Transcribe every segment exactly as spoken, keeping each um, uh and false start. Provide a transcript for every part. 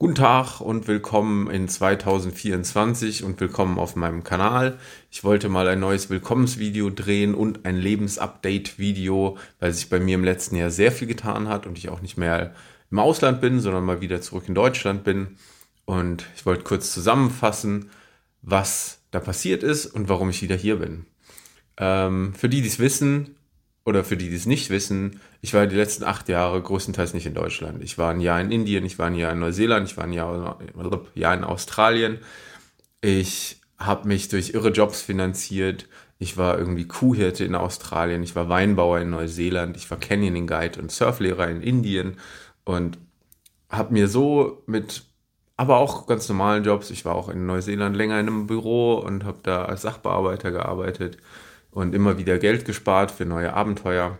Guten Tag und willkommen in zweitausendvierundzwanzig und willkommen auf meinem Kanal. Ich wollte mal ein neues Willkommensvideo drehen und ein Lebensupdate-Video, weil sich bei mir im letzten Jahr sehr viel getan hat und ich auch nicht mehr im Ausland bin, sondern mal wieder zurück in Deutschland bin. Und ich wollte kurz zusammenfassen, was da passiert ist und warum ich wieder hier bin. Ähm, für die, die es wissen, oder für die, die es nicht wissen, ich war die letzten acht Jahre größtenteils nicht in Deutschland. Ich war ein Jahr in Indien, ich war ein Jahr in Neuseeland, ich war ein Jahr, Jahr in Australien. Ich habe mich durch irre Jobs finanziert. Ich war irgendwie Kuhhirte in Australien, ich war Weinbauer in Neuseeland, ich war Canyoning Guide und Surflehrer in Indien und habe mir so mit, aber auch ganz normalen Jobs, ich war auch in Neuseeland länger in einem Büro und habe da als Sachbearbeiter gearbeitet und immer wieder Geld gespart für neue Abenteuer.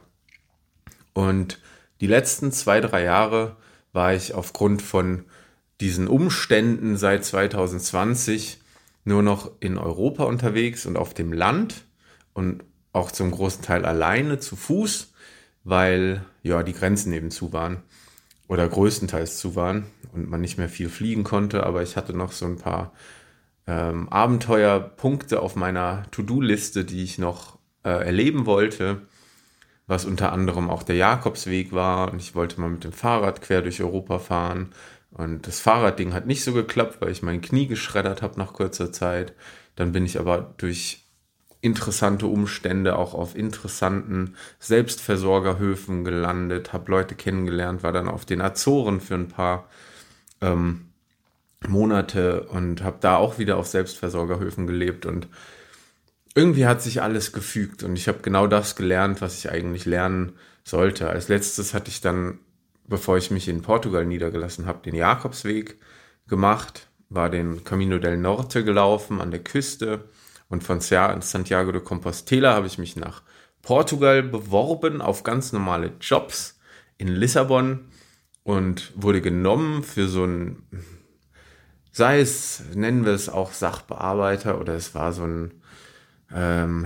Und die letzten zwei, drei Jahre war ich aufgrund von diesen Umständen seit zweitausendzwanzig nur noch in Europa unterwegs und auf dem Land und auch zum großen Teil alleine zu Fuß, weil ja die Grenzen eben zu waren oder größtenteils zu waren und man nicht mehr viel fliegen konnte. Aber ich hatte noch so ein paar ähm, Abenteuerpunkte auf meiner To-Do-Liste, die ich noch äh, erleben wollte, was unter anderem auch der Jakobsweg war. Und ich wollte mal mit dem Fahrrad quer durch Europa fahren. Und das Fahrradding hat nicht so geklappt, weil ich mein Knie geschreddert habe nach kurzer Zeit. Dann bin ich aber durch interessante Umstände auch auf interessanten Selbstversorgerhöfen gelandet, habe Leute kennengelernt, war dann auf den Azoren für ein paar ähm, Monate und habe da auch wieder auf Selbstversorgerhöfen gelebt und irgendwie hat sich alles gefügt und ich habe genau das gelernt, was ich eigentlich lernen sollte. Als letztes hatte ich dann, bevor ich mich in Portugal niedergelassen habe, den Jakobsweg gemacht, war den Camino del Norte gelaufen an der Küste und von Santiago de Compostela habe ich mich nach Portugal beworben auf ganz normale Jobs in Lissabon und wurde genommen für so ein, sei es, nennen wir es auch Sachbearbeiter oder es war so ein ähm,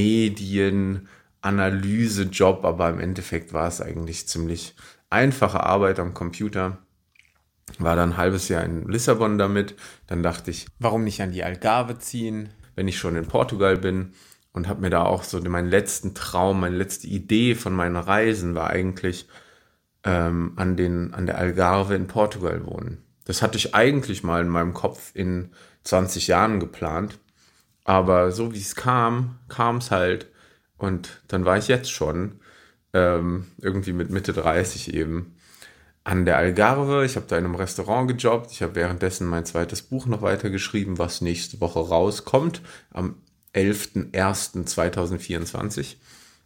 Medienanalyse-Job, aber im Endeffekt war es eigentlich ziemlich einfache Arbeit am Computer. War dann ein halbes Jahr in Lissabon damit. Dann dachte ich, warum nicht an die Algarve ziehen, wenn ich schon in Portugal bin, und habe mir da auch so meinen letzten Traum, meine letzte Idee von meinen Reisen war eigentlich ähm, an, den, an der Algarve in Portugal wohnen. Das hatte ich eigentlich mal in meinem Kopf in zwanzig Jahren geplant. Aber so wie es kam, kam es halt. Und dann war ich jetzt schon, ähm, irgendwie mit Mitte dreißig eben, an der Algarve. Ich habe da in einem Restaurant gejobbt. Ich habe währenddessen mein zweites Buch noch weitergeschrieben, was nächste Woche rauskommt, am elften ersten zweitausendvierundzwanzig.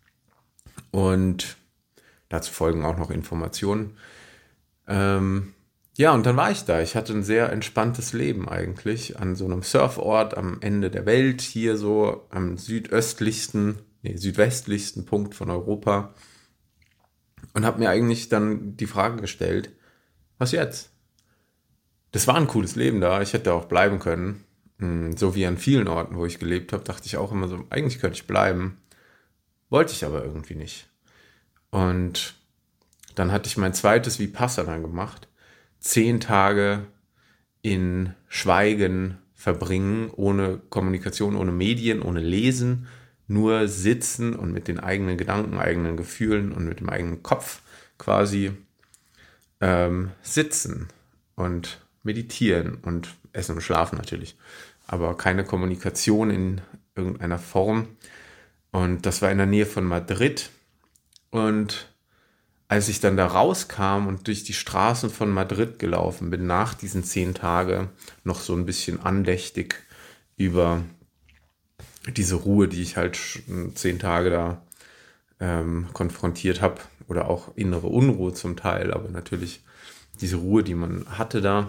Und dazu folgen auch noch Informationen. Ähm... Ja, und dann war ich da. Ich hatte ein sehr entspanntes Leben eigentlich an so einem Surfort am Ende der Welt, hier so am südöstlichsten, nee, südwestlichsten Punkt von Europa und habe mir eigentlich dann die Frage gestellt, was jetzt? Das war ein cooles Leben da, ich hätte auch bleiben können, so wie an vielen Orten, wo ich gelebt habe, dachte ich auch immer so, eigentlich könnte ich bleiben, wollte ich aber irgendwie nicht. Und dann hatte ich mein zweites Vipassana gemacht. Zehn Tage in Schweigen verbringen, ohne Kommunikation, ohne Medien, ohne Lesen, nur sitzen und mit den eigenen Gedanken, eigenen Gefühlen und mit dem eigenen Kopf quasi ähm, sitzen und meditieren und essen und schlafen natürlich, aber keine Kommunikation in irgendeiner Form. Und das war in der Nähe von Madrid und als ich dann da rauskam und durch die Straßen von Madrid gelaufen bin, nach diesen zehn Tagen, noch so ein bisschen andächtig über diese Ruhe, die ich halt zehn Tage da ähm, konfrontiert habe, oder auch innere Unruhe zum Teil, aber natürlich diese Ruhe, die man hatte da,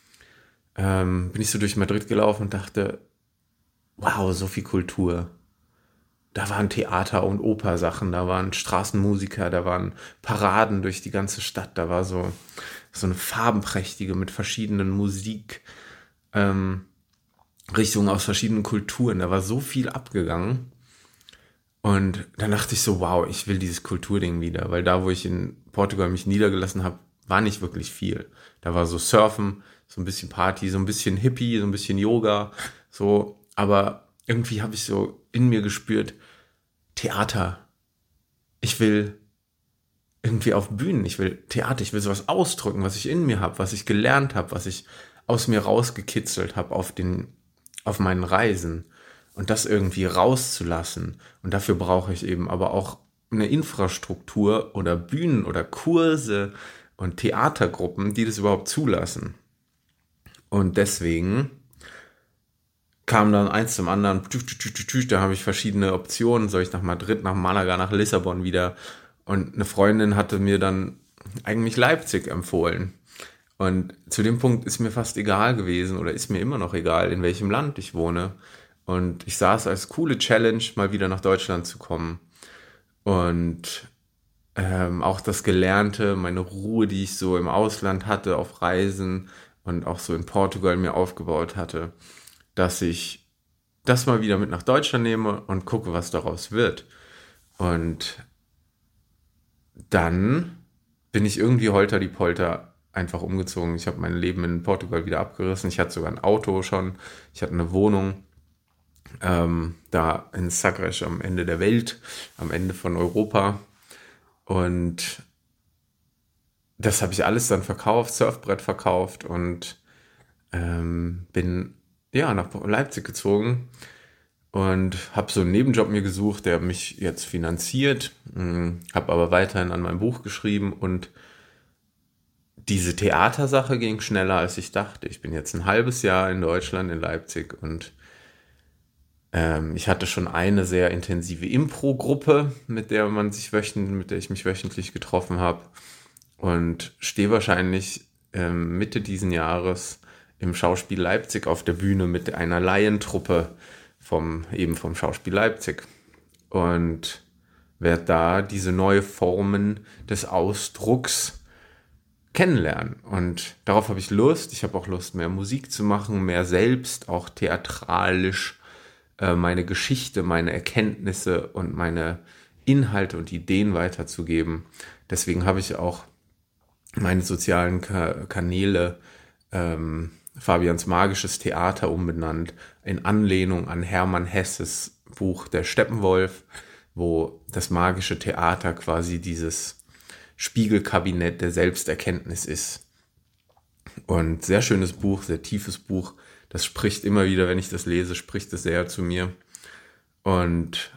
ähm, bin ich so durch Madrid gelaufen und dachte, wow, so viel Kultur. Da waren Theater- und Opersachen, da waren Straßenmusiker, da waren Paraden durch die ganze Stadt, da war so, so eine farbenprächtige mit verschiedenen Musik, ähm, Richtungen aus verschiedenen Kulturen, da war so viel abgegangen. Und dann dachte ich so, wow, ich will dieses Kulturding wieder, weil da, wo ich in Portugal mich niedergelassen habe, war nicht wirklich viel. Da war so Surfen, so ein bisschen Party, so ein bisschen Hippie, so ein bisschen Yoga, so. Aber irgendwie habe ich so in mir gespürt, Theater. Ich will irgendwie auf Bühnen, ich will Theater, ich will sowas ausdrücken, was ich in mir habe, was ich gelernt habe, was ich aus mir rausgekitzelt habe auf den, auf meinen Reisen und das irgendwie rauszulassen. Und dafür brauche ich eben aber auch eine Infrastruktur oder Bühnen oder Kurse und Theatergruppen, die das überhaupt zulassen. Und deswegen kam dann eins zum anderen, da habe ich verschiedene Optionen, soll ich nach Madrid, nach Malaga, nach Lissabon wieder. Und eine Freundin hatte mir dann eigentlich Leipzig empfohlen. Und zu dem Punkt ist mir fast egal gewesen oder ist mir immer noch egal, in welchem Land ich wohne. Und ich sah es als coole Challenge, mal wieder nach Deutschland zu kommen. Und ähm, auch das Gelernte, meine Ruhe, die ich so im Ausland hatte, auf Reisen und auch so in Portugal mir aufgebaut hatte, dass ich das mal wieder mit nach Deutschland nehme und gucke, was daraus wird. Und dann bin ich irgendwie holter die Polter einfach umgezogen. Ich habe mein Leben in Portugal wieder abgerissen. Ich hatte sogar ein Auto schon. Ich hatte eine Wohnung ähm, da in Sagres am Ende der Welt, am Ende von Europa. Und das habe ich alles dann verkauft, Surfbrett verkauft und ähm, bin ja nach Leipzig gezogen und habe so einen Nebenjob mir gesucht, der mich jetzt finanziert, habe aber weiterhin an meinem Buch geschrieben und diese Theatersache ging schneller, als ich dachte. Ich bin jetzt ein halbes Jahr in Deutschland, in Leipzig und ähm, ich hatte schon eine sehr intensive Impro-Gruppe, mit der man sich wöchentlich, mit der ich mich wöchentlich getroffen habe und stehe wahrscheinlich ähm, Mitte diesen Jahres im Schauspiel Leipzig auf der Bühne mit einer Laientruppe vom, eben vom Schauspiel Leipzig und werde da diese neue Formen des Ausdrucks kennenlernen und darauf habe ich Lust. Ich habe auch Lust, mehr Musik zu machen, mehr selbst, auch theatralisch äh, meine Geschichte, meine Erkenntnisse und meine Inhalte und Ideen weiterzugeben. Deswegen habe ich auch meine sozialen Ka- Kanäle ähm, Fabians magisches Theater umbenannt, in Anlehnung an Hermann Hesses Buch Der Steppenwolf, wo das magische Theater quasi dieses Spiegelkabinett der Selbsterkenntnis ist. Und sehr schönes Buch, sehr tiefes Buch. Das spricht immer wieder, wenn ich das lese, spricht es sehr zu mir. Und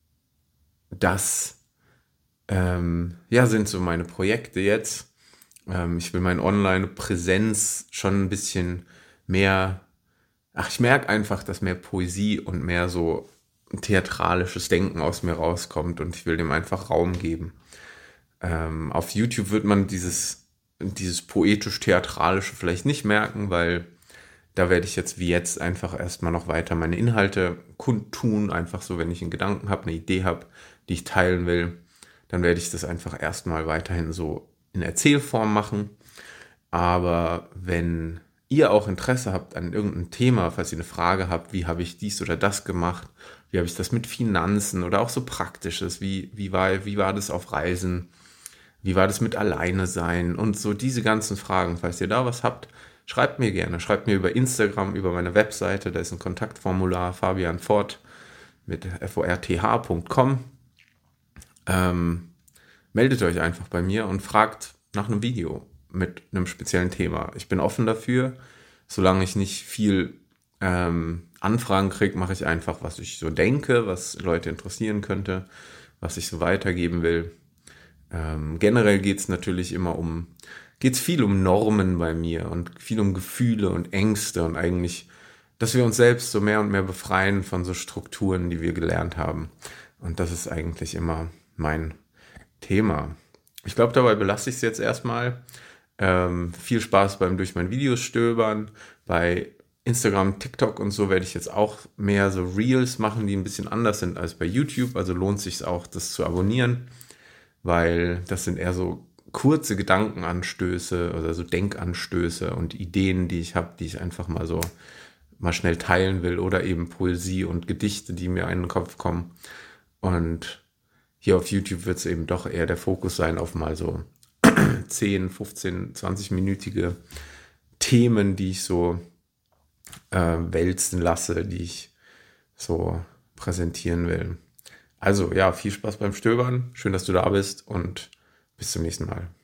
das ähm, ja, sind so meine Projekte jetzt. Ich will meine Online-Präsenz schon ein bisschen mehr, ach, ich merke einfach, dass mehr Poesie und mehr so theatralisches Denken aus mir rauskommt und ich will dem einfach Raum geben. Ähm, auf YouTube wird man dieses, dieses poetisch-theatralische vielleicht nicht merken, weil da werde ich jetzt wie jetzt einfach erstmal noch weiter meine Inhalte kundtun, einfach so, wenn ich einen Gedanken habe, eine Idee habe, die ich teilen will, dann werde ich das einfach erstmal weiterhin so in Erzählform machen, aber wenn ihr auch Interesse habt an irgendeinem Thema, falls ihr eine Frage habt, wie habe ich dies oder das gemacht, wie habe ich das mit Finanzen oder auch so Praktisches, wie, wie, war, wie war das auf Reisen, wie war das mit Alleine sein und so diese ganzen Fragen, falls ihr da was habt, schreibt mir gerne, schreibt mir über Instagram, über meine Webseite, da ist ein Kontaktformular, Fabian Fort mit f o r t h punkt com. Ähm, meldet euch einfach bei mir und fragt nach einem Video mit einem speziellen Thema. Ich bin offen dafür. Solange ich nicht viel ähm, Anfragen kriege, mache ich einfach, was ich so denke, was Leute interessieren könnte, was ich so weitergeben will. Ähm, generell geht es natürlich immer um, geht es viel um Normen bei mir und viel um Gefühle und Ängste und eigentlich, dass wir uns selbst so mehr und mehr befreien von so Strukturen, die wir gelernt haben. Und das ist eigentlich immer mein Thema. Ich glaube, dabei belasse ich es jetzt erstmal. Ähm, viel Spaß beim durch mein Videos stöbern. Bei Instagram, TikTok und so werde ich jetzt auch mehr so Reels machen, die ein bisschen anders sind als bei YouTube. Also lohnt sich auch, das zu abonnieren, weil das sind eher so kurze Gedankenanstöße oder so Denkanstöße und Ideen, die ich habe, die ich einfach mal so mal schnell teilen will oder eben Poesie und Gedichte, die mir in den Kopf kommen. Und hier auf YouTube wird es eben doch eher der Fokus sein auf mal so zehn, fünfzehn, zwanzig-minütige Themen, die ich so äh, wälzen lasse, die ich so präsentieren will. Also ja, viel Spaß beim Stöbern. Schön, dass du da bist und bis zum nächsten Mal.